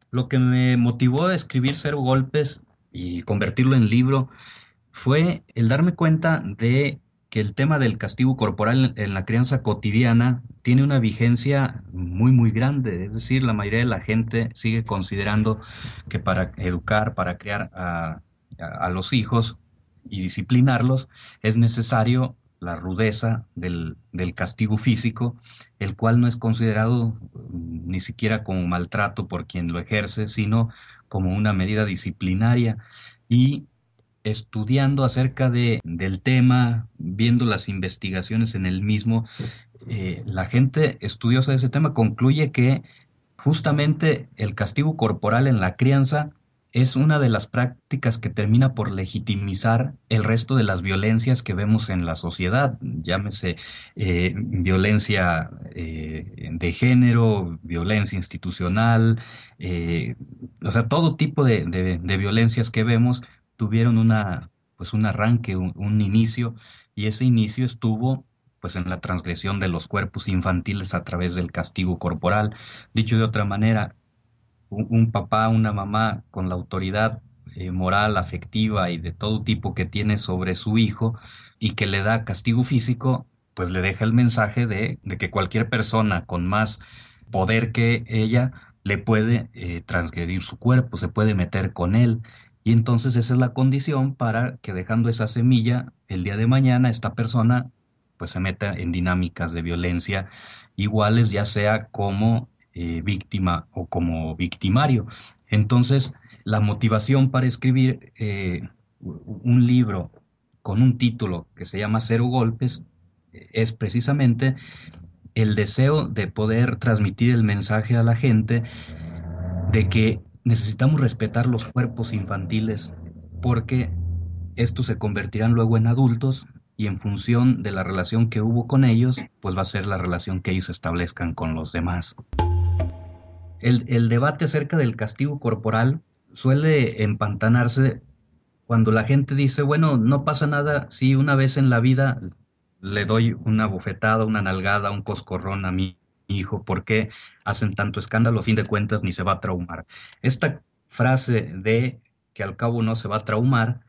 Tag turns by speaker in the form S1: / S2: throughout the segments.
S1: Lo que me motivó a escribir Cero Golpes y convertirlo en libro fue el darme cuenta de que el tema del castigo corporal en la crianza cotidiana tiene una vigencia muy, muy grande. Es decir, la mayoría de la gente sigue considerando que para educar, para criar a los hijos y disciplinarlos, es necesario la rudeza del castigo físico, el cual no es considerado ni siquiera como maltrato por quien lo ejerce, sino como una medida disciplinaria. Y estudiando acerca del tema, viendo las investigaciones en el mismo, la gente estudiosa de ese tema concluye que justamente el castigo corporal en la crianza es una de las prácticas que termina por legitimizar el resto de las violencias que vemos en la sociedad, llámese violencia de género, violencia institucional, eh, o sea, todo tipo de violencias que vemos tuvieron pues un arranque, un inicio, y ese inicio estuvo pues en la transgresión de los cuerpos infantiles a través del castigo corporal. Dicho de otra manera, un papá, una mamá con la autoridad moral, afectiva y de todo tipo que tiene sobre su hijo y que le da castigo físico, pues le deja el mensaje de que cualquier persona con más poder que ella le puede transgredir su cuerpo, se puede meter con él. Y entonces esa es la condición para que dejando esa semilla, el día de mañana esta persona pues se meta en dinámicas de violencia iguales, ya sea como víctima o como victimario. Entonces, la motivación para escribir un libro con un título que se llama Cero Golpes es precisamente el deseo de poder transmitir el mensaje a la gente de que necesitamos respetar los cuerpos infantiles porque estos se convertirán luego en adultos y en función de la relación que hubo con ellos, pues va a ser la relación que ellos establezcan con los demás. El debate acerca del castigo corporal suele empantanarse cuando la gente dice, bueno, no pasa nada si una vez en la vida le doy una bofetada, una nalgada, un coscorrón a mi hijo, ¿por qué hacen tanto escándalo? A fin de cuentas, ni se va a traumar. Esta frase de que al cabo no se va a traumar,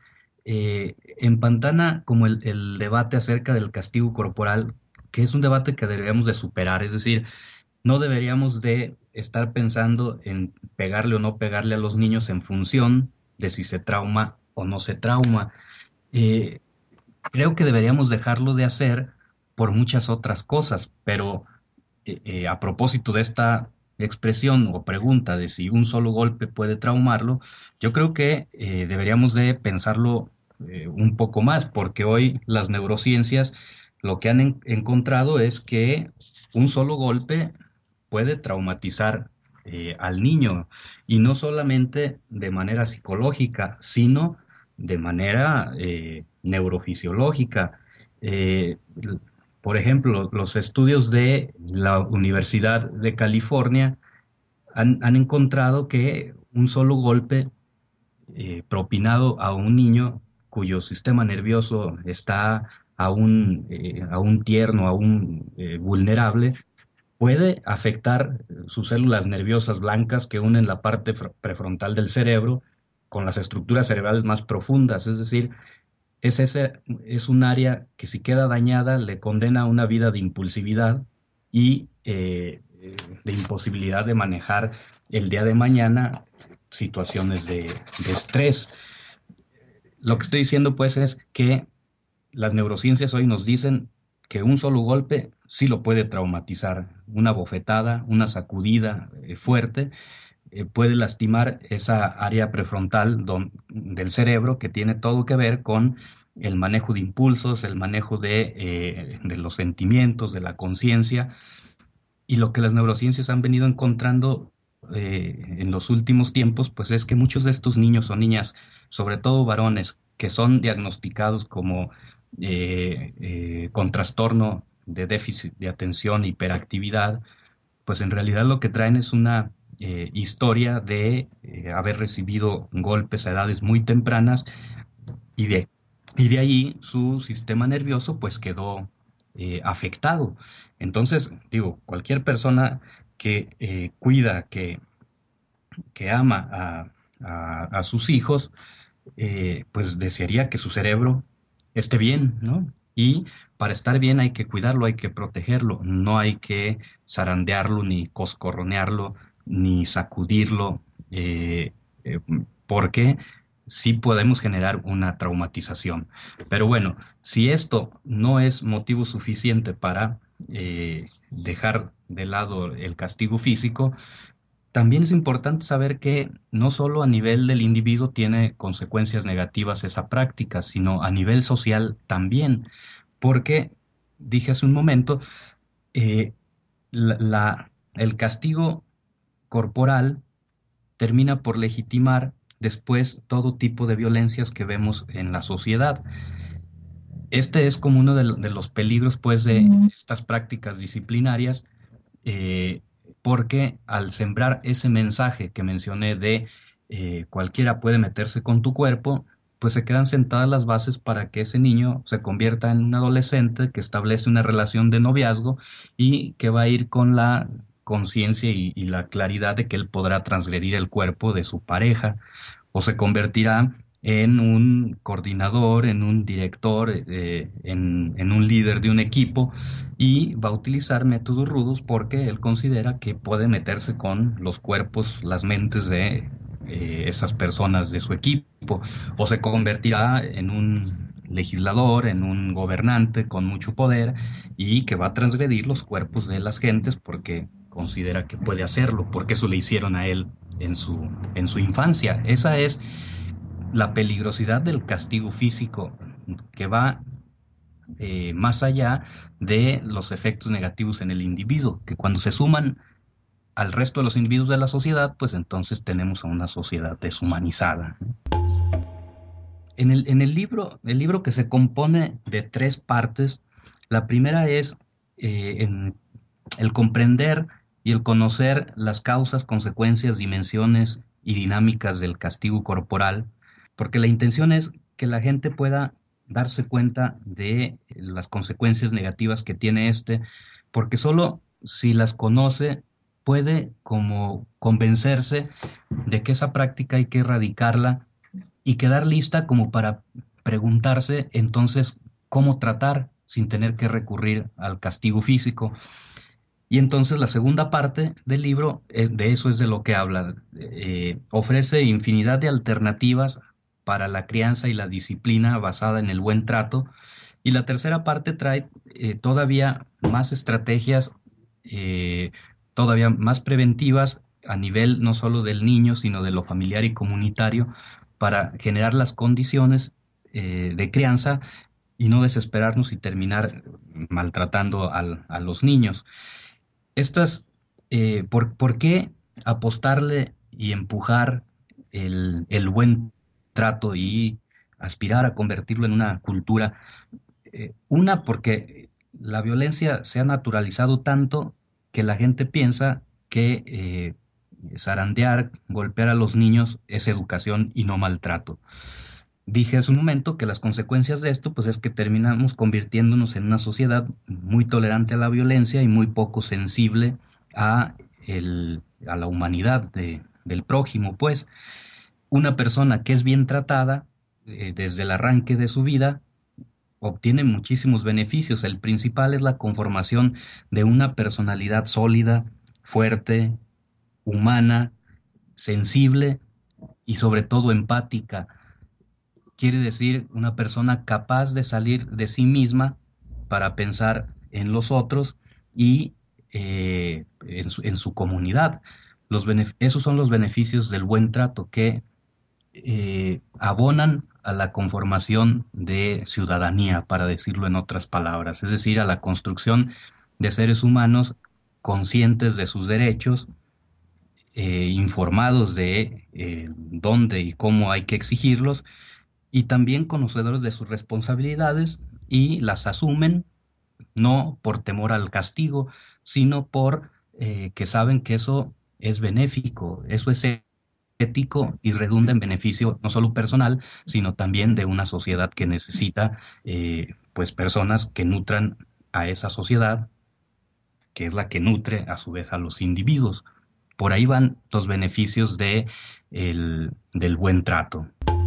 S1: empantana como el debate acerca del castigo corporal, que es un debate que deberíamos de superar, es decir, no deberíamos de estar pensando en pegarle o no pegarle a los niños en función de si se trauma o no se trauma. Eh, Creo que deberíamos dejarlo de hacer por muchas otras cosas, pero a propósito de esta expresión o pregunta de si un solo golpe puede traumarlo, yo creo que deberíamos de pensarlo un poco más, porque hoy las neurociencias lo que han encontrado es que un solo golpe puede traumatizar al niño y no solamente de manera psicológica, sino de manera neurofisiológica. Eh, por ejemplo, los estudios de la Universidad de California han encontrado que un solo golpe propinado a un niño cuyo sistema nervioso está aún tierno, aún vulnerable, puede afectar sus células nerviosas blancas que unen la parte prefrontal del cerebro con las estructuras cerebrales más profundas. Es decir, es un área que si queda dañada le condena a una vida de impulsividad y de imposibilidad de manejar el día de mañana situaciones de estrés. Lo que estoy diciendo pues es que las neurociencias hoy nos dicen que un solo golpe sí lo puede traumatizar. Una bofetada, una sacudida fuerte puede lastimar esa área prefrontal del cerebro que tiene todo que ver con el manejo de impulsos, el manejo de los sentimientos, de la conciencia. Y lo que las neurociencias han venido encontrando en los últimos tiempos, pues es que muchos de estos niños o niñas, sobre todo varones, que son diagnosticados como con trastorno de déficit de atención, hiperactividad, pues en realidad lo que traen es una historia de haber recibido golpes a edades muy tempranas y de ahí su sistema nervioso pues quedó afectado. Entonces, digo, cualquier persona que cuida, que ama a sus hijos, pues desearía que su cerebro esté bien, ¿no? Y para estar bien hay que cuidarlo, hay que protegerlo, no hay que zarandearlo, ni coscorronearlo, ni sacudirlo, eh, eh, porque sí podemos generar una traumatización. Pero bueno, si esto no es motivo suficiente para dejar de lado el castigo físico, también es importante saber que no solo a nivel del individuo tiene consecuencias negativas esa práctica, sino a nivel social también, porque dije hace un momento, eh, el castigo corporal termina por legitimar después todo tipo de violencias que vemos en la sociedad. Este es como uno de los peligros, pues, de estas prácticas disciplinarias, eh, porque al sembrar ese mensaje que mencioné de cualquiera puede meterse con tu cuerpo, pues se quedan sentadas las bases para que ese niño se convierta en un adolescente que establece una relación de noviazgo y que va a ir con la conciencia y la claridad de que él podrá transgredir el cuerpo de su pareja o se convertirá en un coordinador, en un director, en un líder de un equipo y va a utilizar métodos rudos porque él considera que puede meterse con los cuerpos, las mentes de esas personas de su equipo, o se convertirá en un legislador, en un gobernante con mucho poder y que va a transgredir los cuerpos de las gentes porque considera que puede hacerlo, porque eso le hicieron a él en su infancia. Esa es la peligrosidad del castigo físico que va más allá de los efectos negativos en el individuo, que cuando se suman al resto de los individuos de la sociedad, pues entonces tenemos a una sociedad deshumanizada. En el libro que se compone de tres partes, la primera es en el comprender y el conocer las causas, consecuencias, dimensiones y dinámicas del castigo corporal, porque la intención es que la gente pueda darse cuenta de las consecuencias negativas que tiene este, porque solo si las conoce puede como convencerse de que esa práctica hay que erradicarla y quedar lista como para preguntarse entonces cómo tratar sin tener que recurrir al castigo físico. Y entonces la segunda parte del libro, de eso es de lo que habla. Ofrece infinidad de alternativas para la crianza y la disciplina basada en el buen trato. Y la tercera parte trae todavía más estrategias, eh, todavía más preventivas a nivel no solo del niño, sino de lo familiar y comunitario, para generar las condiciones de crianza y no desesperarnos y terminar maltratando a los niños. Estas, por qué apostarle y empujar el buen trato y aspirar a convertirlo en una cultura? Una, porque la violencia se ha naturalizado tanto que la gente piensa que zarandear, golpear a los niños es educación y no maltrato. Dije hace un momento que las consecuencias de esto, pues es que terminamos convirtiéndonos en una sociedad muy tolerante a la violencia y muy poco sensible a, a la humanidad del prójimo. Pues una persona que es bien tratada desde el arranque de su vida obtiene muchísimos beneficios. El principal es la conformación de una personalidad sólida, fuerte, humana, sensible y sobre todo empática. Quiere decir una persona capaz de salir de sí misma para pensar en los otros y en su comunidad. Esos son los beneficios del buen trato que abonan a la conformación de ciudadanía, para decirlo en otras palabras, es decir, a la construcción de seres humanos conscientes de sus derechos, informados de dónde y cómo hay que exigirlos y también conocedores de sus responsabilidades y las asumen no por temor al castigo, sino por que saben que eso es benéfico, eso es ético y redunda en beneficio no solo personal, sino también de una sociedad que necesita pues personas que nutran a esa sociedad, que es la que nutre a su vez a los individuos. por ahí van los beneficios del buen trato.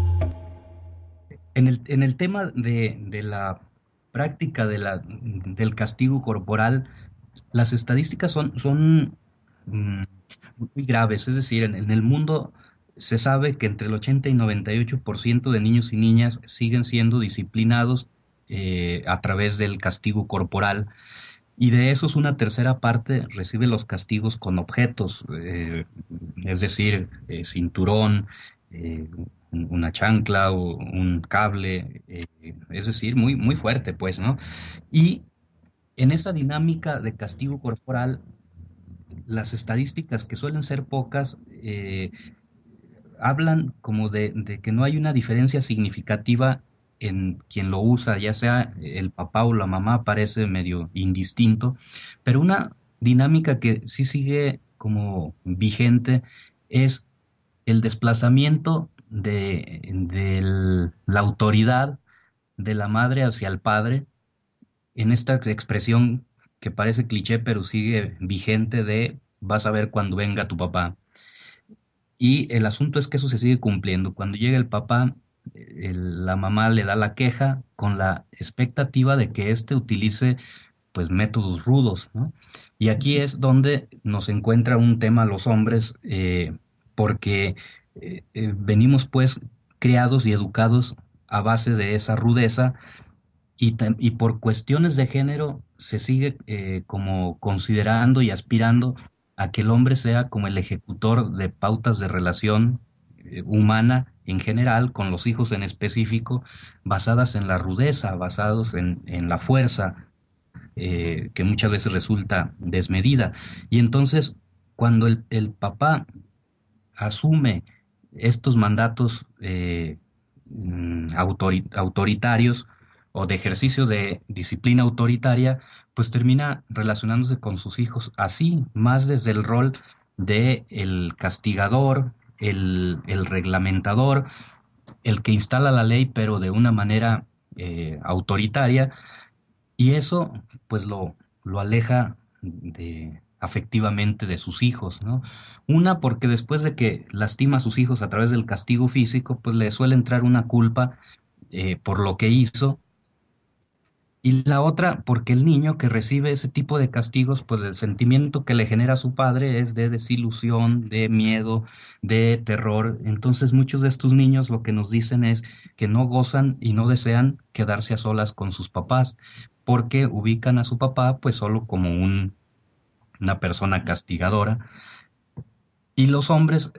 S1: En el tema de la práctica del castigo corporal, las estadísticas son mm, muy graves. Es decir, en el mundo se sabe que entre el 80 y 98% de niños y niñas siguen siendo disciplinados a través del castigo corporal, y de esos una tercera parte recibe los castigos con objetos, es decir, cinturón, eh, una chancla o un cable, es decir, muy, muy fuerte, pues, ¿no? Y en esa dinámica de castigo corporal, las estadísticas, que suelen ser pocas, hablan como de que no hay una diferencia significativa en quien lo usa, ya sea el papá o la mamá, parece medio indistinto, pero una dinámica que sí sigue como vigente es el desplazamiento de la autoridad de la madre hacia el padre, en esta expresión que parece cliché pero sigue vigente de vas a ver cuando venga tu papá. Y el asunto es que eso se sigue cumpliendo. Cuando llega el papá, la mamá le da la queja con la expectativa de que éste utilice pues métodos rudos, ¿no? Y aquí es donde nos encuentra un tema los hombres, porque venimos pues criados y educados a base de esa rudeza, y por cuestiones de género se sigue como considerando y aspirando a que el hombre sea como el ejecutor de pautas de relación humana en general, con los hijos en específico, basadas en la rudeza, basados en la fuerza, que muchas veces resulta desmedida. Y entonces, cuando el papá asume estos mandatos autoritarios o de ejercicio de disciplina autoritaria, pues termina relacionándose con sus hijos así, más desde el rol de el castigador, el reglamentador, el que instala la ley, pero de una manera autoritaria, y eso pues lo aleja afectivamente de sus hijos, ¿no? Una, porque después de que lastima a sus hijos a través del castigo físico, pues le suele entrar una culpa por lo que hizo. Y la otra, porque el niño que recibe ese tipo de castigos, pues el sentimiento que le genera a su padre es de desilusión, de miedo, de terror. Entonces muchos de estos niños lo que nos dicen es que no gozan y no desean quedarse a solas con sus papás, porque ubican a su papá pues solo como una persona castigadora. Y los hombres,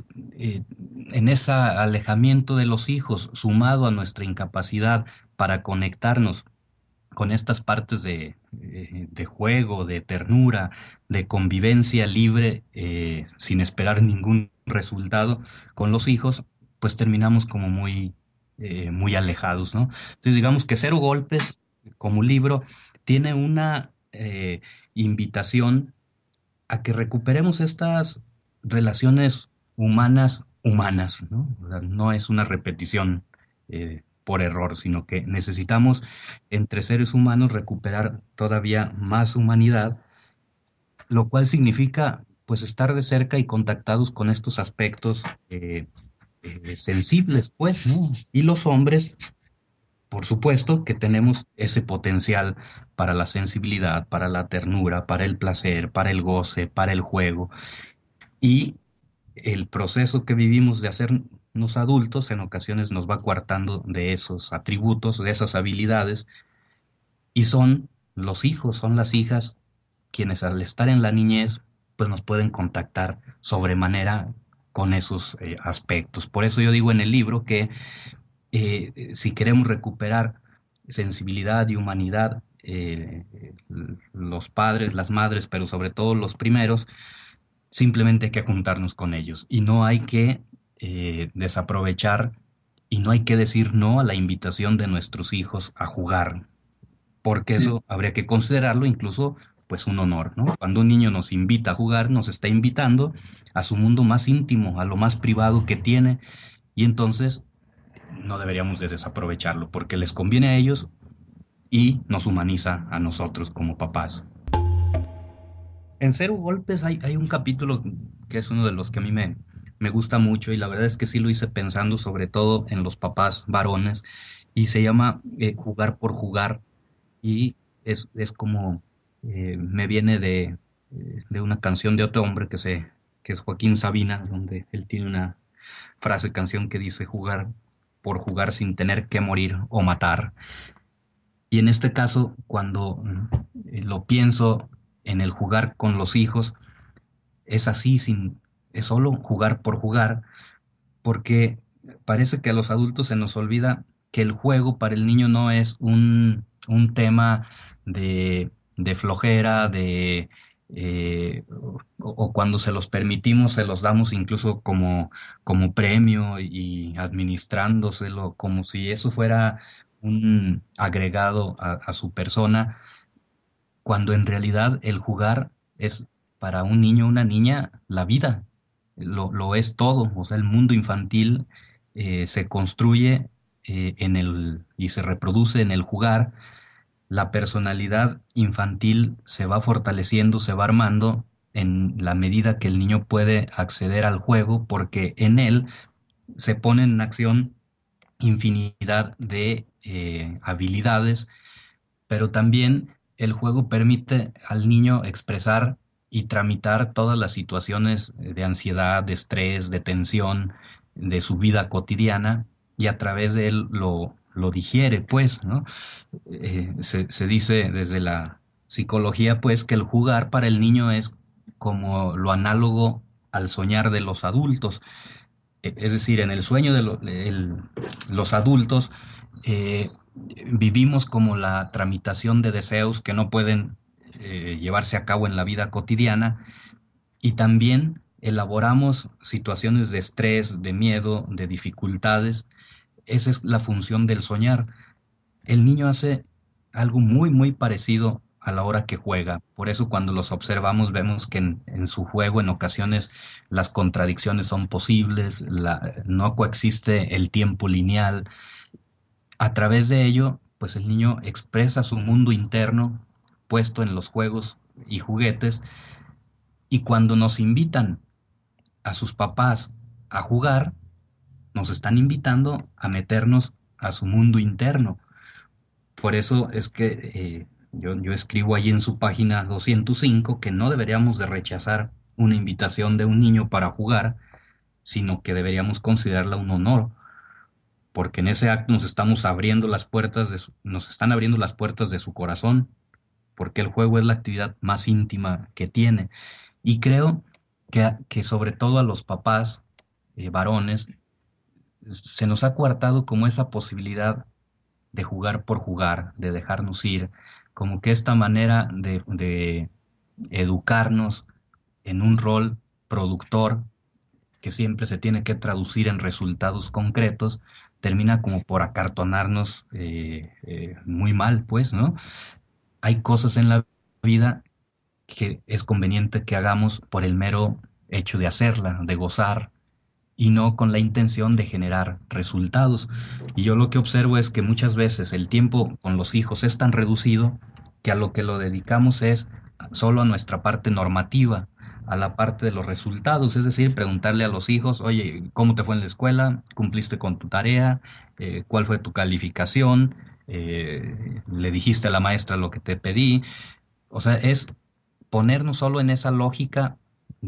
S1: en ese alejamiento de los hijos, sumado a nuestra incapacidad para conectarnos con estas partes de juego, de ternura, de convivencia libre, sin esperar ningún resultado con los hijos, pues terminamos como muy alejados, ¿no? Entonces digamos que Cero Golpes, como libro, tiene una invitación a que recuperemos estas relaciones humanas, ¿no? O sea, no es una repetición por error, sino que necesitamos entre seres humanos recuperar todavía más humanidad, lo cual significa pues estar de cerca y contactados con estos aspectos sensibles, pues, ¿no? Y los hombres, por supuesto, que tenemos ese potencial para la sensibilidad, para la ternura, para el placer, para el goce, para el juego. Y el proceso que vivimos de hacernos adultos en ocasiones nos va coartando de esos atributos, de esas habilidades, y son los hijos, son las hijas quienes al estar en la niñez, pues nos pueden contactar sobremanera con esos aspectos. Por eso yo digo en el libro que si queremos recuperar sensibilidad y humanidad, los padres, las madres, pero sobre todo los primeros, simplemente hay que juntarnos con ellos y no hay que desaprovechar y no hay que decir no a la invitación de nuestros hijos a jugar, porque
S2: Sí,
S1: eso habría que considerarlo incluso pues un honor, ¿no? Cuando un niño nos invita a jugar, nos está invitando a su mundo más íntimo, a lo más privado que tiene, y entonces no deberíamos de desaprovecharlo porque les conviene a ellos y nos humaniza a nosotros como papás. En Cero Golpes hay un capítulo que es uno de los que a mí me gusta mucho y la verdad es que sí lo hice pensando sobre todo en los papás varones y se llama Jugar por Jugar y es como me viene de una canción de otro hombre que es Joaquín Sabina, donde él tiene una frase, canción que dice jugar por jugar sin tener que morir o matar. Y en este caso, cuando lo pienso en el jugar con los hijos, es así, es solo jugar por jugar, porque parece que a los adultos se nos olvida que el juego para el niño no es un tema de flojera, o cuando se los permitimos, se los damos incluso como premio y administrándoselo, como si eso fuera un agregado a su persona, cuando en realidad el jugar es para un niño o una niña la vida, lo es todo, o sea, el mundo infantil se construye y se reproduce en el jugar, la personalidad infantil se va fortaleciendo, se va armando en la medida que el niño puede acceder al juego, porque en él se ponen en acción infinidad de habilidades, pero también el juego permite al niño expresar y tramitar todas las situaciones de ansiedad, de estrés, de tensión de su vida cotidiana y a través de él lo digiere, pues, ¿no? Se dice desde la psicología, pues, que el jugar para el niño es como lo análogo al soñar de los adultos. Es decir, en el sueño de los adultos eh, vivimos como la tramitación de deseos que no pueden llevarse a cabo en la vida cotidiana y también elaboramos situaciones de estrés, de miedo, de dificultades. Esa es la función del soñar. El niño hace algo muy, muy parecido a la hora que juega. Por eso cuando los observamos vemos que en su juego en ocasiones las contradicciones son posibles, no coexiste el tiempo lineal. A través de ello, pues el niño expresa su mundo interno puesto en los juegos y juguetes y cuando nos invitan a sus papás a jugar, nos están invitando a meternos a su mundo interno. Por eso es que yo escribo ahí en su página 205 que no deberíamos de rechazar una invitación de un niño para jugar, sino que deberíamos considerarla un honor, porque en ese acto nos estamos abriendo las puertas nos están abriendo las puertas de su corazón, porque el juego es la actividad más íntima que tiene. Y creo que sobre todo a los papás varones se nos ha coartado como esa posibilidad de jugar por jugar, de dejarnos ir, como que esta manera de educarnos en un rol productor que siempre se tiene que traducir en resultados concretos, termina como por acartonarnos muy mal, pues, ¿no? Hay cosas en la vida que es conveniente que hagamos por el mero hecho de hacerla, de gozar, y no con la intención de generar resultados. Y yo lo que observo es que muchas veces el tiempo con los hijos es tan reducido que a lo que lo dedicamos es solo a nuestra parte normativa, a la parte de los resultados, es decir, preguntarle a los hijos, oye, ¿cómo te fue en la escuela? ¿Cumpliste con tu tarea? ¿Cuál fue tu calificación? ¿Le dijiste a la maestra lo que te pedí? O sea, es ponernos solo en esa lógica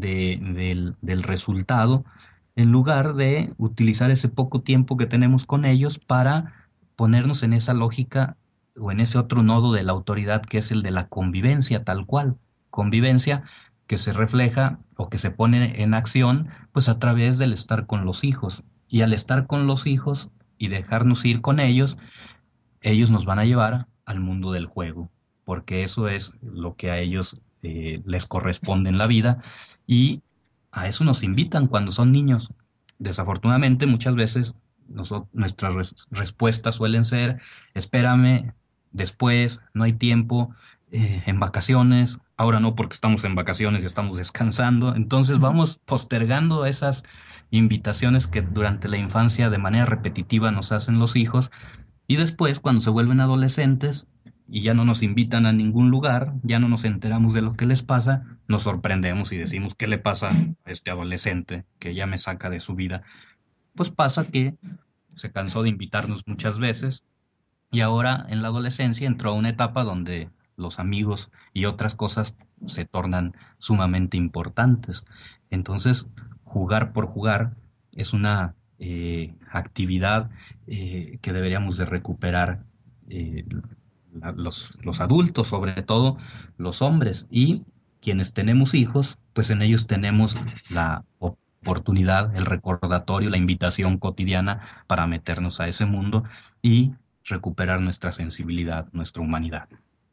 S1: del resultado, en lugar de utilizar ese poco tiempo que tenemos con ellos para ponernos en esa lógica o en ese otro nodo de la autoridad que es el de la convivencia tal cual. Convivencia que se refleja o que se pone en acción pues a través del estar con los hijos. Y al estar con los hijos y dejarnos ir con ellos nos van a llevar al mundo del juego, porque eso es lo que a ellos les corresponde en la vida y a eso nos invitan cuando son niños. Desafortunadamente, muchas veces nuestras respuestas suelen ser, espérame, después, no hay tiempo, en vacaciones, ahora no porque estamos en vacaciones y estamos descansando, entonces vamos postergando esas invitaciones que durante la infancia de manera repetitiva nos hacen los hijos y después, cuando se vuelven adolescentes, y ya no nos invitan a ningún lugar, ya no nos enteramos de lo que les pasa, nos sorprendemos y decimos, ¿qué le pasa a este adolescente que ya me saca de su vida? Pues pasa que se cansó de invitarnos muchas veces y ahora en la adolescencia entró a una etapa donde los amigos y otras cosas se tornan sumamente importantes. Entonces, jugar por jugar es una actividad que deberíamos de recuperar eh, los adultos, sobre todo los hombres, y quienes tenemos hijos, pues en ellos tenemos la oportunidad, el recordatorio, la invitación cotidiana para meternos a ese mundo y recuperar nuestra sensibilidad, nuestra humanidad.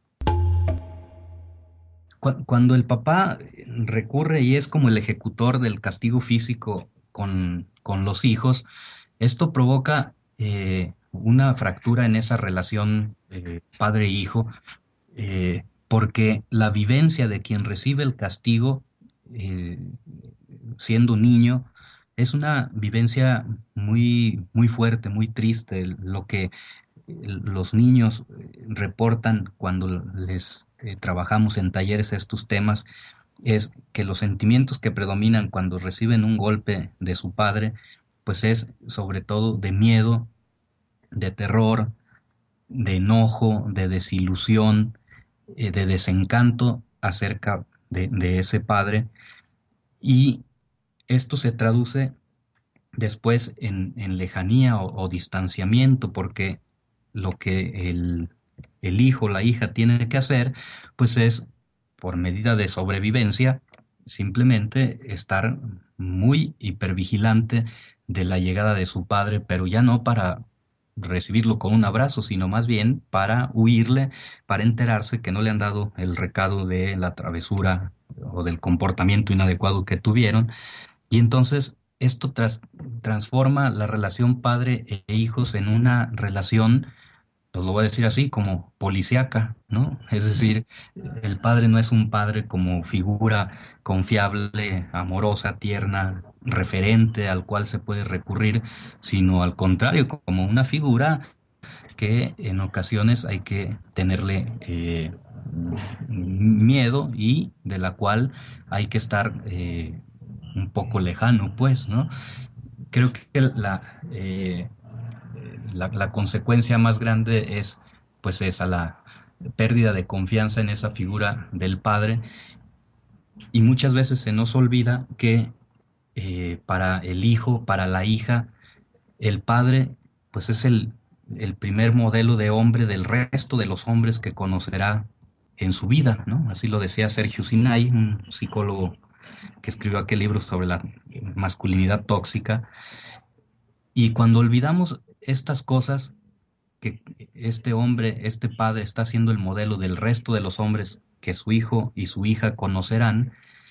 S1: Cuando el papá recurre y es como el ejecutor del castigo físico con los hijos, esto provoca una fractura en esa relación padre-hijo, porque la vivencia de quien recibe el castigo eh, siendo niño es una vivencia muy fuerte, muy triste, lo que los niños reportan cuando les trabajamos en talleres estos temas es que los sentimientos que predominan cuando reciben un golpe de su padre, pues es sobre todo de miedo, de terror, de enojo, de desilusión, de desencanto acerca de ese padre. Y esto se traduce después en lejanía o distanciamiento, porque lo que el hijo, la hija tiene que hacer, pues es, por medida de sobrevivencia, simplemente estar muy hipervigilante de la llegada de su padre, pero ya no para recibirlo con un abrazo, sino más bien para huirle, para enterarse que no le han dado el recado de la travesura o del comportamiento inadecuado que tuvieron, y entonces esto transforma la relación padre e hijos en una relación, pues lo voy a decir así, como policíaca, ¿no? Es decir, el padre no es un padre como figura confiable, amorosa, tierna, referente al cual se puede recurrir, sino al contrario, como una figura que en ocasiones hay que tenerle miedo y de la cual hay que estar un poco lejano, pues, ¿no? Creo que la consecuencia más grande es, pues, esa, la pérdida de confianza en esa figura del padre, y muchas veces se nos olvida que para el hijo, para la hija, el padre, pues es el primer modelo de hombre del resto de los hombres que conocerá en su vida, ¿no? Así lo decía Sergio Sinai, un psicólogo que escribió aquel libro sobre la masculinidad tóxica. Y cuando olvidamos estas cosas, que este hombre, este padre está siendo el modelo del resto de los hombres que su hijo y su hija conocerán,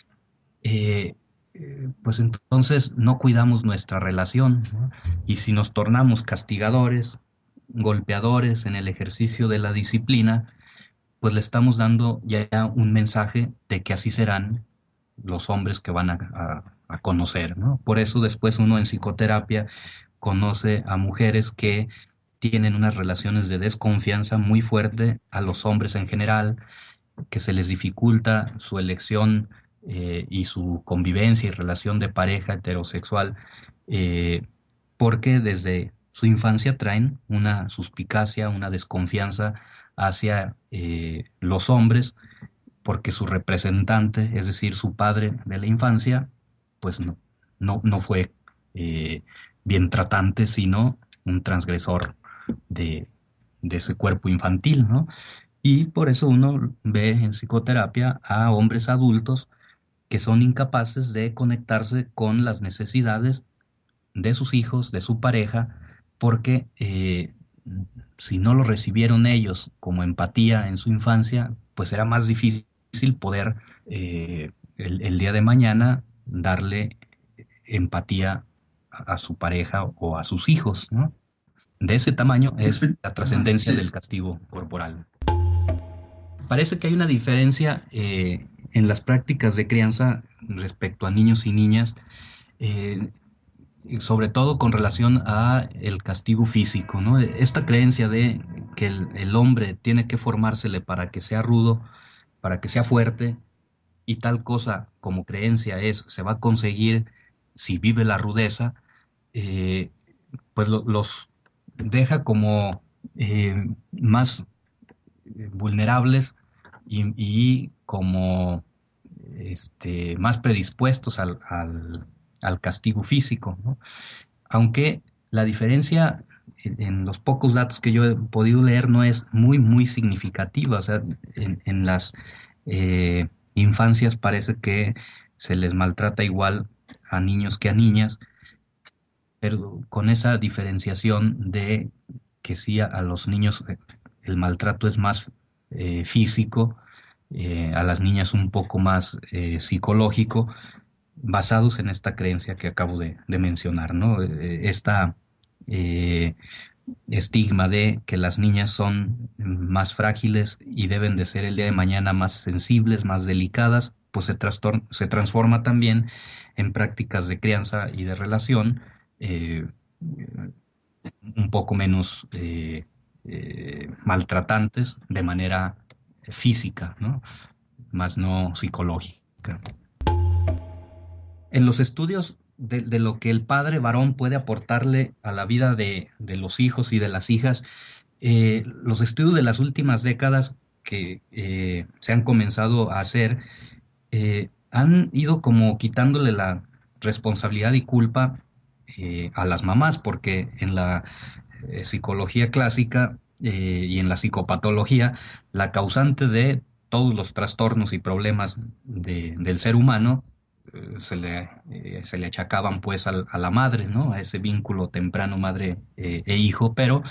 S1: eh, pues entonces no cuidamos nuestra relación, ¿no? Y si nos tornamos castigadores, golpeadores en el ejercicio de la disciplina, pues le estamos dando ya un mensaje de que así serán los hombres que van a conocer, ¿no? Por eso después uno en psicoterapia conoce a mujeres que tienen unas relaciones de desconfianza muy fuerte a los hombres en general, que se les dificulta su elección y su convivencia y relación de pareja heterosexual, eh, porque desde su infancia traen una suspicacia, una desconfianza hacia los hombres, porque su representante, es decir, su padre de la infancia, pues no fue eh, bien tratante, sino un transgresor de, de ese cuerpo infantil, ¿no? Y por eso uno ve en psicoterapia a hombres adultos que son incapaces de conectarse con las necesidades de sus hijos, de su pareja, porque si no lo recibieron ellos como empatía en su infancia, pues era más difícil poder el día de mañana darle empatía a su pareja o a sus hijos, ¿no? De ese tamaño es la trascendencia del castigo corporal. Parece que hay una diferencia en las prácticas de crianza respecto a niños y niñas, eh, y sobre todo con relación a el castigo físico, ¿no? Esta creencia de que el hombre tiene que formársele para que sea rudo, para que sea fuerte, y tal cosa como creencia se va a conseguir si vive la rudeza, eh, pues los deja como más vulnerables y como más predispuestos al castigo físico, ¿no? Aunque la diferencia en los pocos datos que yo he podido leer no es muy significativa. O sea, en las infancias parece que se les maltrata igual a niños que a niñas, pero con esa diferenciación de que sí a los niños el maltrato es más físico, a las niñas un poco más psicológico, basados en esta creencia que acabo de mencionar, ¿no? Esta eh, estigma de que las niñas son más frágiles y deben de ser el día de mañana más sensibles, más delicadas, pues se transforma también en prácticas de crianza y de relación eh, un poco menos maltratantes de manera física, ¿no? Más no psicológica. En los estudios de lo que el padre varón puede aportarle a la vida de los hijos y de las hijas, los estudios de las últimas décadas que se han comenzado a hacer han ido como quitándole la responsabilidad y culpa a las mamás, porque en la psicología clásica y en la psicopatología, la causante de todos los trastornos y problemas del ser humano se le achacaban pues a la madre, ¿no? A ese vínculo temprano madre e hijo, pero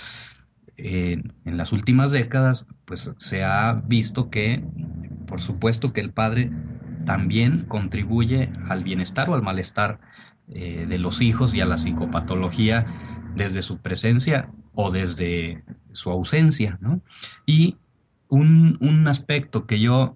S1: en las últimas décadas pues se ha visto que por supuesto que el padre también contribuye al bienestar o al malestar de los hijos y a la psicopatología desde su presencia o desde su ausencia, ¿no? Y un aspecto que yo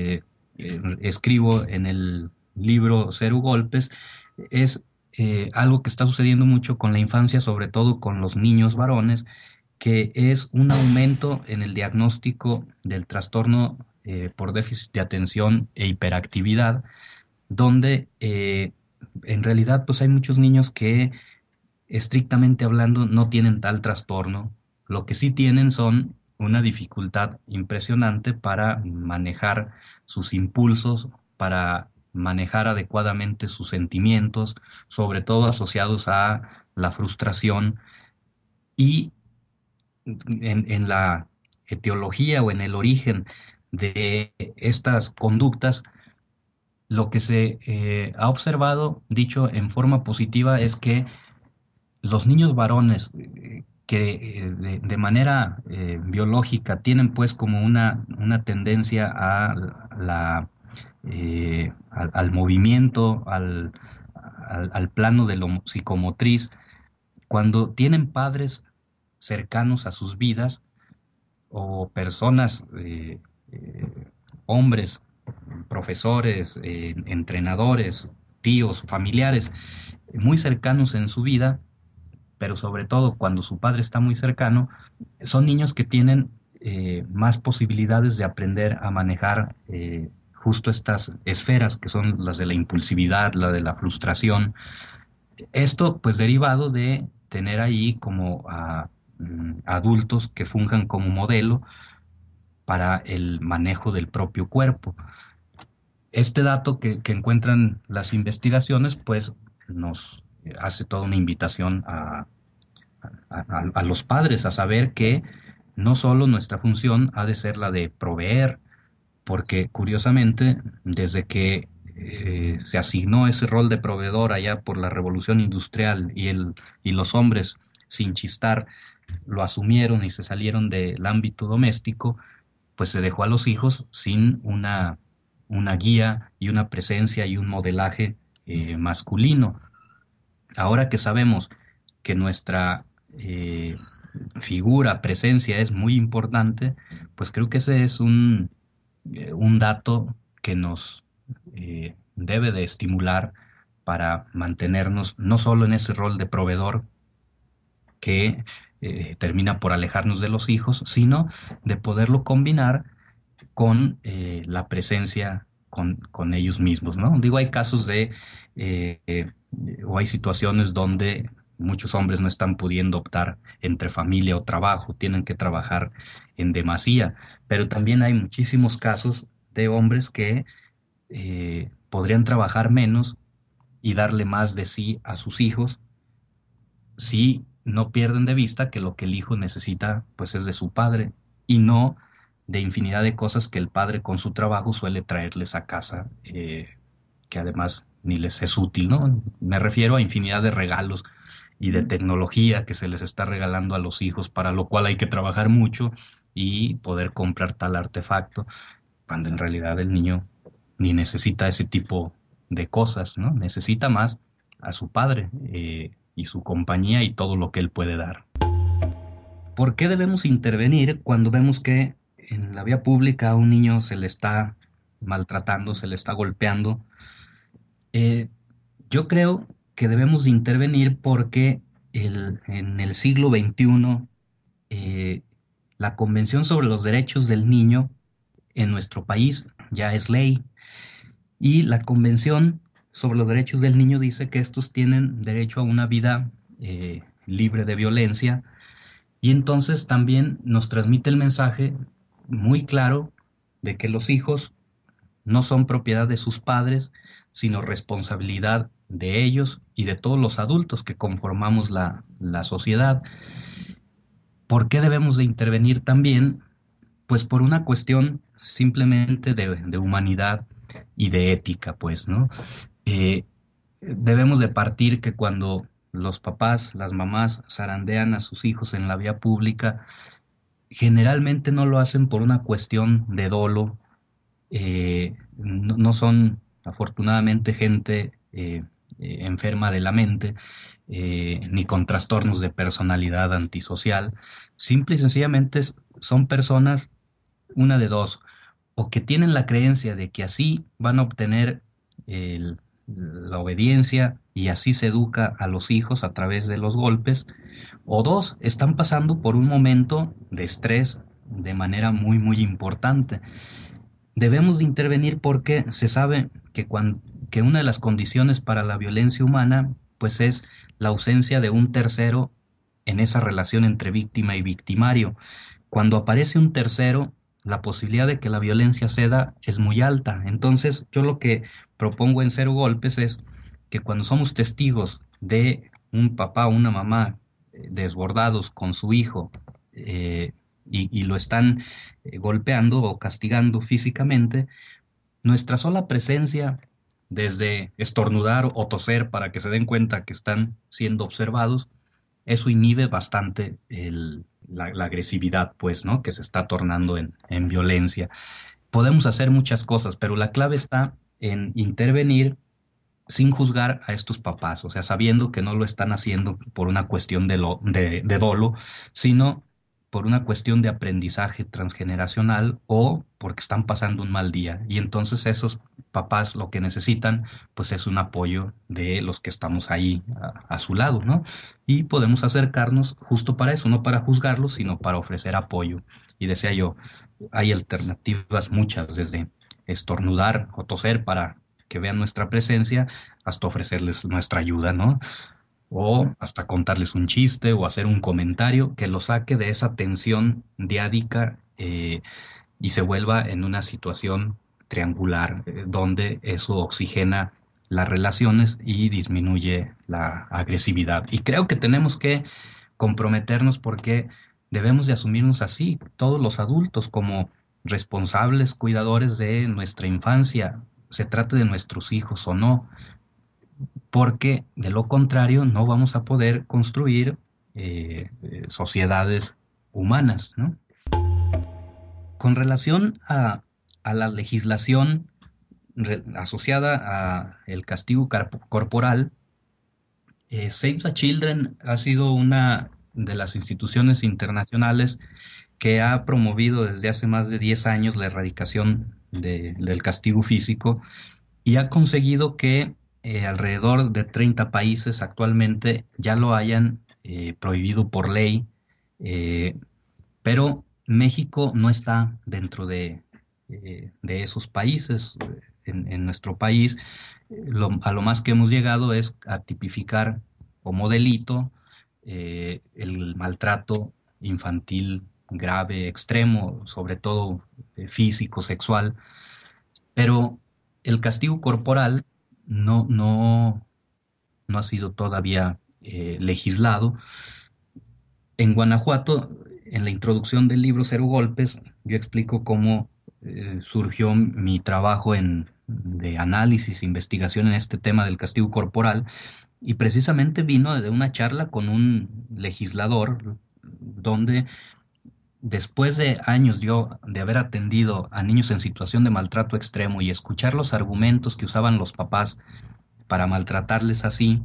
S1: escribo en el libro Cero Golpes es algo que está sucediendo mucho con la infancia, sobre todo con los niños varones, que es un aumento en el diagnóstico del trastorno por déficit de atención e hiperactividad, donde en realidad pues hay muchos niños que estrictamente hablando no tienen tal trastorno. Lo que sí tienen son una dificultad impresionante para manejar sus impulsos, para manejar adecuadamente sus sentimientos, sobre todo asociados a la frustración y en la etiología o en el origen de estas conductas, lo que se ha observado, dicho en forma positiva, es que los niños varones que de manera biológica tienen pues como una tendencia a al movimiento, al plano de lo psicomotriz, cuando tienen padres cercanos a sus vidas, o personas, eh, hombres, profesores, entrenadores, tíos, familiares, muy cercanos en su vida, pero sobre todo cuando su padre está muy cercano, son niños que tienen más posibilidades de aprender a manejar justo estas esferas que son las de la impulsividad, la de la frustración. Esto pues derivado de tener ahí como a adultos que funjan como modelo para el manejo del propio cuerpo. Este dato que encuentran las investigaciones, pues nos hace toda una invitación a los padres a saber que no solo nuestra función ha de ser la de proveer, porque curiosamente, desde que se asignó ese rol de proveedor allá por la revolución industrial y los hombres, sin chistar, lo asumieron y se salieron del ámbito doméstico, pues se dejó a los hijos sin una guía y una presencia y un modelaje masculino. Ahora que sabemos que nuestra figura, presencia es muy importante, pues creo que ese es un dato que nos debe de estimular para mantenernos no solo en ese rol de proveedor, que termina por alejarnos de los hijos, sino de poderlo combinar con la presencia con ellos mismos, ¿no? Digo, hay casos eh, eh, o hay situaciones donde muchos hombres no están pudiendo optar entre familia o trabajo, tienen que trabajar en demasía, pero también hay muchísimos casos de hombres que podrían trabajar menos y darle más de sí a sus hijos si no pierden de vista que lo que el hijo necesita pues es de su padre y no de infinidad de cosas que el padre con su trabajo suele traerles a casa, que además ni les es útil, ¿no? Me refiero a infinidad de regalos y de tecnología que se les está regalando a los hijos, para lo cual hay que trabajar mucho y poder comprar tal artefacto, cuando en realidad el niño ni necesita ese tipo de cosas, ¿no? Necesita más a su padre y su compañía y todo lo que él puede dar. ¿Por qué debemos intervenir cuando vemos que en la vía pública a un niño se le está maltratando, se le está golpeando? Eh, yo creo que debemos de intervenir porque en el siglo XXI eh, la Convención sobre los Derechos del Niño en nuestro país ya es ley. Y la Convención sobre los Derechos del Niño dice que estos tienen derecho a una vida libre de violencia, y entonces también nos transmite el mensaje muy claro de que los hijos no son propiedad de sus padres, sino responsabilidad de ellos y de todos los adultos que conformamos la sociedad. ¿Por qué debemos de intervenir también? Pues por una cuestión simplemente de humanidad y de ética, pues, ¿no? Eh, debemos de partir que cuando los papás, las mamás zarandean a sus hijos en la vía pública, generalmente no lo hacen por una cuestión de dolo, no son afortunadamente gente enferma de la mente, ni con trastornos de personalidad antisocial, simple y sencillamente son personas, una de dos, o que tienen la creencia de que así van a obtener el- la obediencia y así se educa a los hijos a través de los golpes, o dos, están pasando por un momento de estrés de manera muy, muy importante. Debemos de intervenir porque se sabe que una de las condiciones para la violencia humana pues es la ausencia de un tercero en esa relación entre víctima y victimario. Cuando aparece un tercero, la posibilidad de que la violencia ceda es muy alta. Entonces, yo lo que propongo en Cero Golpes es que cuando somos testigos de un papá o una mamá desbordados con su hijo, eh, y lo están golpeando o castigando físicamente, nuestra sola presencia, desde estornudar o toser para que se den cuenta que están siendo observados, eso inhibe bastante la agresividad, pues, ¿no? Que se está tornando en violencia. Podemos hacer muchas cosas, pero la clave está en intervenir sin juzgar a estos papás, o sea, sabiendo que no lo están haciendo por una cuestión de dolo, sino por una cuestión de aprendizaje transgeneracional o porque están pasando un mal día. Y entonces esos papás lo que necesitan, pues es un apoyo de los que estamos ahí a su lado, ¿no? Y podemos acercarnos justo para eso, no para juzgarlos, sino para ofrecer apoyo. Y decía yo, hay alternativas muchas, desde estornudar o toser para que vean nuestra presencia, hasta ofrecerles nuestra ayuda, ¿no? O hasta contarles un chiste o hacer un comentario que lo saque de esa tensión diádica, y se vuelva en una situación triangular, donde eso oxigena las relaciones y disminuye la agresividad. Y creo que tenemos que comprometernos porque debemos de asumirnos así, todos los adultos, como responsables cuidadores de nuestra infancia, se trate de nuestros hijos o no, porque de lo contrario no vamos a poder construir sociedades humanas, ¿no? Con relación a la legislación asociada a el castigo corporal, Save the Children ha sido una de las instituciones internacionales que ha promovido desde hace más de 10 años la erradicación del castigo físico, y ha conseguido que alrededor de 30 países actualmente ya lo hayan prohibido por ley, Eh, pero México no está dentro de esos países. En nuestro país, a lo más que hemos llegado es a tipificar como delito el maltrato infantil grave, extremo, sobre todo físico, sexual, pero el castigo corporal no, no, no ha sido todavía legislado. En Guanajuato, en la introducción del libro Cero Golpes, yo explico cómo surgió mi trabajo de análisis e investigación en este tema del castigo corporal, y precisamente vino de una charla con un legislador donde después de años yo de haber atendido a niños en situación de maltrato extremo y escuchar los argumentos que usaban los papás para maltratarles así,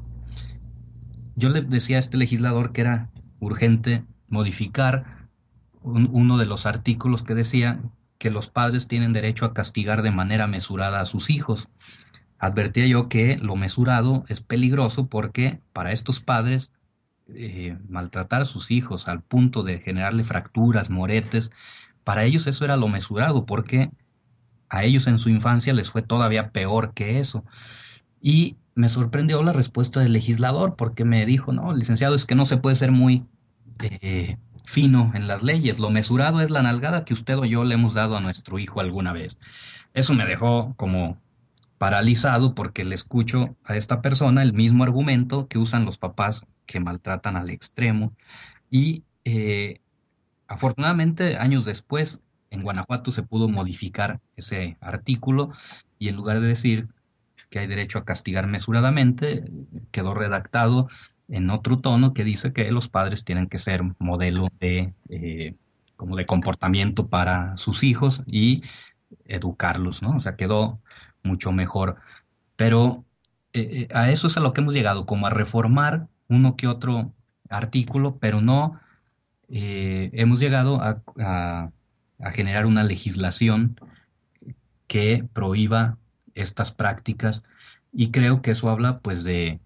S1: yo le decía a este legislador que era urgente modificar uno de los artículos que decía que los padres tienen derecho a castigar de manera mesurada a sus hijos. Advertía yo que lo mesurado es peligroso porque para estos padres maltratar a sus hijos al punto de generarle fracturas, moretes, para ellos eso era lo mesurado porque a ellos en su infancia les fue todavía peor que eso. Y me sorprendió la respuesta del legislador porque me dijo, no, licenciado, es que no se puede ser muy fino en las leyes. Lo mesurado es la nalgada que usted o yo le hemos dado a nuestro hijo alguna vez. Eso me dejó como paralizado porque le escucho a esta persona el mismo argumento que usan los papás que maltratan al extremo. Y afortunadamente, años después, en Guanajuato se pudo modificar ese artículo y en lugar de decir que hay derecho a castigar mesuradamente, quedó redactado en otro tono que dice que los padres tienen que ser modelo como de comportamiento para sus hijos y educarlos, ¿no? O sea, quedó mucho mejor. Pero a eso es a lo que hemos llegado, como a reformar uno que otro artículo, pero no hemos llegado a generar una legislación que prohíba estas prácticas, y creo que eso habla pues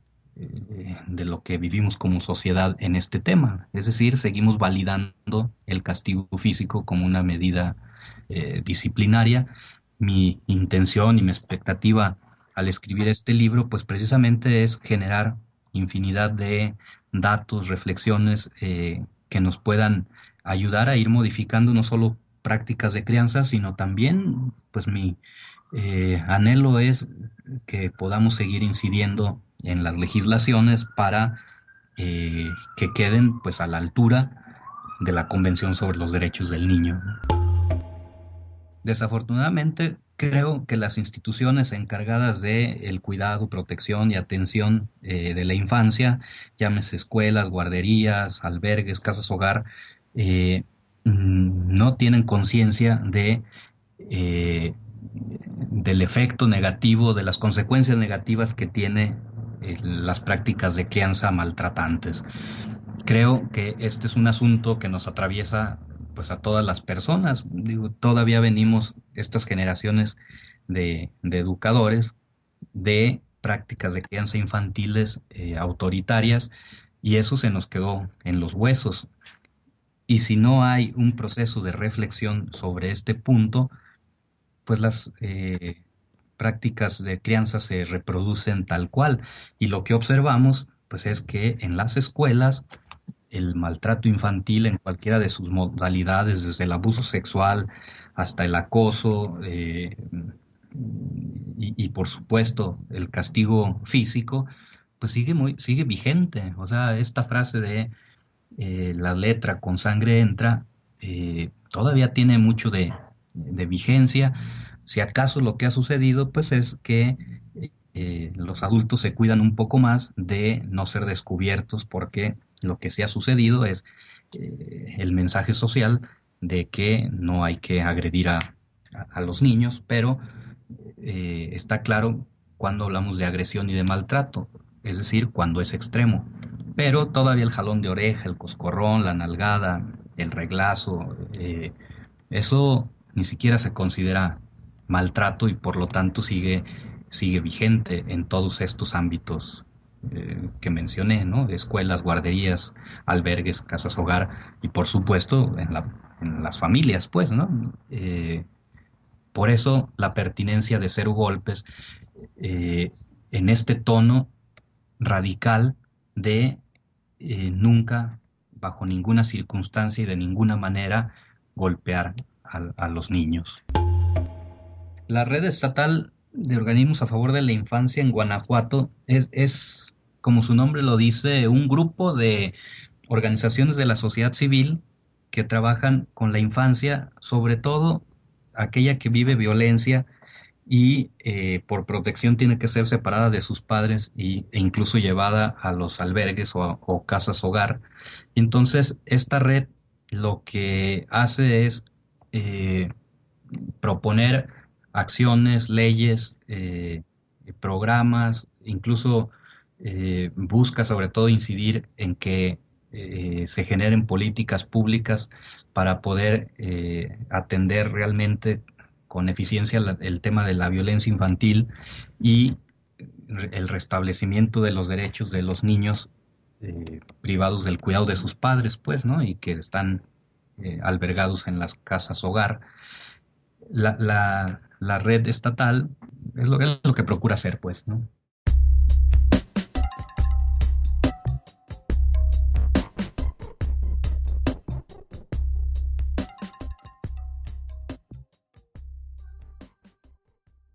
S1: de lo que vivimos como sociedad en este tema. Es decir, seguimos validando el castigo físico como una medida disciplinaria. Mi intención y mi expectativa al escribir este libro pues precisamente es generar infinidad de datos, reflexiones que nos puedan ayudar a ir modificando no solo prácticas de crianza, sino también, pues mi anhelo es que podamos seguir incidiendo en las legislaciones para que queden pues a la altura de la Convención sobre los Derechos del Niño. Desafortunadamente, creo que las instituciones encargadas de el cuidado, protección y atención de la infancia, llámese escuelas, guarderías, albergues, casas hogar, eh, no tienen conciencia eh, del efecto negativo, de las consecuencias negativas que tiene las prácticas de crianza maltratantes. Creo que este es un asunto que nos atraviesa pues a todas las personas. Digo, todavía venimos estas generaciones de educadores de prácticas de crianza infantiles autoritarias, y eso se nos quedó en los huesos. Y si no hay un proceso de reflexión sobre este punto, pues las prácticas de crianza se reproducen tal cual. Y lo que observamos, pues es que en las escuelas el maltrato infantil en cualquiera de sus modalidades, desde el abuso sexual hasta el acoso y por supuesto el castigo físico, pues sigue vigente. O sea, esta frase de la letra con sangre entra, todavía tiene mucho de vigencia. Si acaso lo que ha sucedido, pues es que los adultos se cuidan un poco más de no ser descubiertos, porque lo que sí ha sucedido es el mensaje social de que no hay que agredir a los niños, pero está claro cuando hablamos de agresión y de maltrato, es decir, cuando es extremo. Pero todavía el jalón de oreja, el coscorrón, la nalgada, el reglazo, eso ni siquiera se considera maltrato y por lo tanto sigue vigente en todos estos ámbitos. que mencioné, ¿no? Escuelas, guarderías, albergues, casas hogar y por supuesto en las familias, pues, ¿no? Por eso la pertinencia de Cero Golpes eh, en este tono radical de nunca, bajo ninguna circunstancia y de ninguna manera, golpear a los niños. La red estatal de organismos a favor de la infancia en Guanajuato es, como su nombre lo dice, un grupo de organizaciones de la sociedad civil que trabajan con la infancia, sobre todo aquella que vive violencia y por protección tiene que ser separada de sus padres e incluso llevada a los albergues o casas hogar. Entonces, esta red lo que hace es eh, proponer acciones, leyes, programas, incluso busca sobre todo incidir en que se generen políticas públicas para poder atender realmente con eficiencia el tema de la violencia infantil y el restablecimiento de los derechos de los niños privados del cuidado de sus padres, pues, ¿no? Y que están albergados en las casas hogar. La red estatal es lo que procura hacer, pues, ¿no?